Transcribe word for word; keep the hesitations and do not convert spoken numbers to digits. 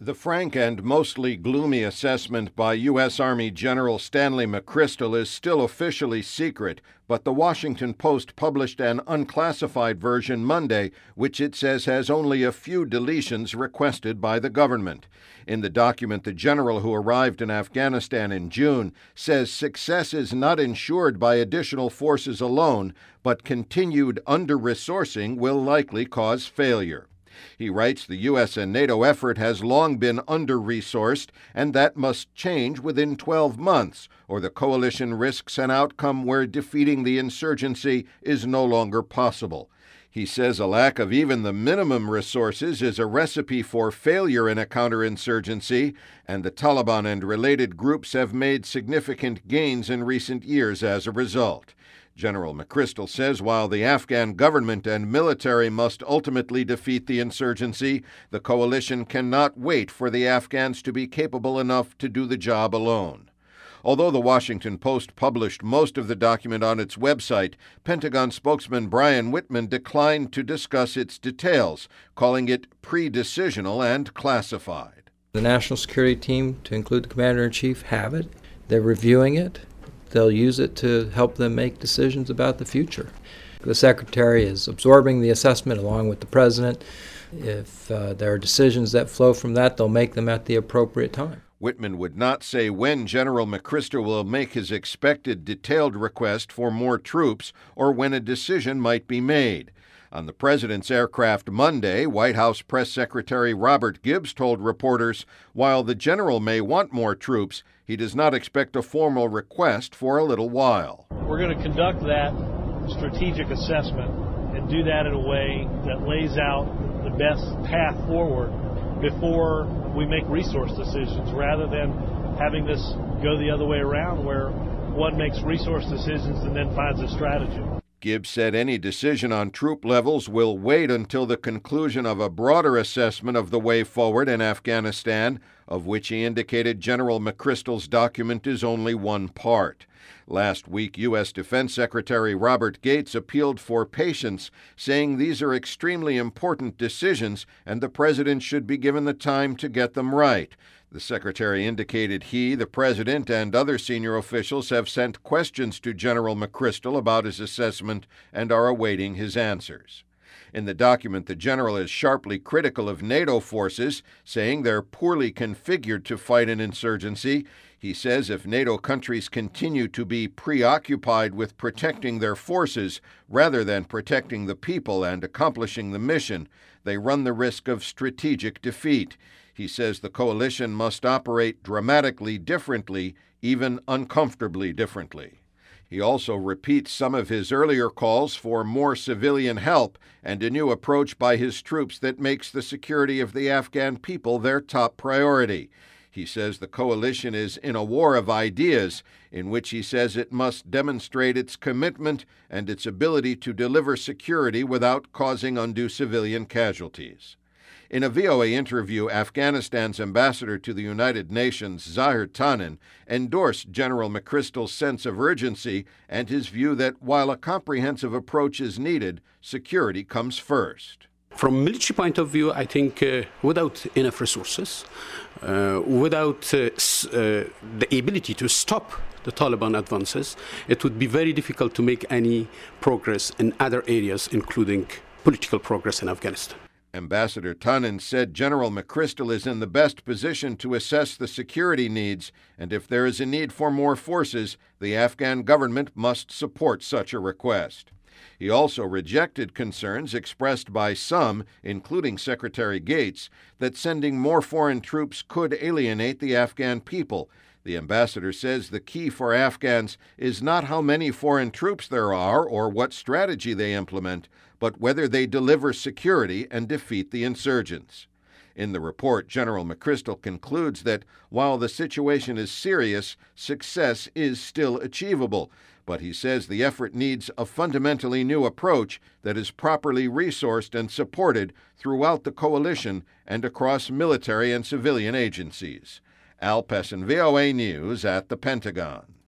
The frank and mostly gloomy assessment by U S. Army General Stanley McChrystal is still officially secret, but the Washington Post published an unclassified version Monday, which it says has only a few deletions requested by the government. In the document, the general who arrived in Afghanistan in June says success is not ensured by additional forces alone, but continued under-resourcing will likely cause failure. He writes the U S and NATO effort has long been under-resourced, and that must change within twelve months, or the coalition risks an outcome where defeating the insurgency is no longer possible. He says a lack of even the minimum resources is a recipe for failure in a counterinsurgency, and the Taliban and related groups have made significant gains in recent years as a result. General McChrystal says while the Afghan government and military must ultimately defeat the insurgency, the coalition cannot wait for the Afghans to be capable enough to do the job alone. Although the Washington Post published most of the document on its website, Pentagon spokesman Brian Whitman declined to discuss its details, calling it pre-decisional and classified. The National Security Team, to include the Commander-in-Chief, have it. They're reviewing it. They'll use it to help them make decisions about the future. The Secretary is absorbing the assessment along with the President. If uh, there are decisions that flow from that, they'll make them at the appropriate time. Whitman would not say when General McChrystal will make his expected detailed request for more troops or when a decision might be made. On the President's aircraft Monday, White House Press Secretary Robert Gibbs told reporters, while the general may want more troops, he does not expect a formal request for a little while. We're going to conduct that strategic assessment and do that in a way that lays out the best path forward before we make resource decisions, rather than having this go the other way around where one makes resource decisions and then finds a strategy. Gibbs said any decision on troop levels will wait until the conclusion of a broader assessment of the way forward in Afghanistan, of which he indicated General McChrystal's document is only one part. Last week, U S. Defense Secretary Robert Gates appealed for patience, saying these are extremely important decisions and the President should be given the time to get them right. The Secretary indicated he, the President, and other senior officials have sent questions to General McChrystal about his assessment and are awaiting his answers. In the document, the general is sharply critical of NATO forces, saying they're poorly configured to fight an insurgency. He says if NATO countries continue to be preoccupied with protecting their forces rather than protecting the people and accomplishing the mission, they run the risk of strategic defeat. He says the coalition must operate dramatically differently, even uncomfortably differently. He also repeats some of his earlier calls for more civilian help and a new approach by his troops that makes the security of the Afghan people their top priority. He says the coalition is in a war of ideas, in which he says it must demonstrate its commitment and its ability to deliver security without causing undue civilian casualties. In a V O A interview, Afghanistan's ambassador to the United Nations, Zahir Tanin, endorsed General McChrystal's sense of urgency and his view that while a comprehensive approach is needed, security comes first. From a military point of view, I think uh, without enough resources, uh, without uh, s- uh, the ability to stop the Taliban advances, it would be very difficult to make any progress in other areas, including political progress in Afghanistan. Ambassador Tanin said General McChrystal is in the best position to assess the security needs, and if there is a need for more forces, the Afghan government must support such a request. He also rejected concerns expressed by some, including Secretary Gates, that sending more foreign troops could alienate the Afghan people. The ambassador says the key for Afghans is not how many foreign troops there are or what strategy they implement, but whether they deliver security and defeat the insurgents. In the report, General McChrystal concludes that while the situation is serious, success is still achievable. But he says the effort needs a fundamentally new approach that is properly resourced and supported throughout the coalition and across military and civilian agencies. Al Pessin, V O A News at the Pentagon.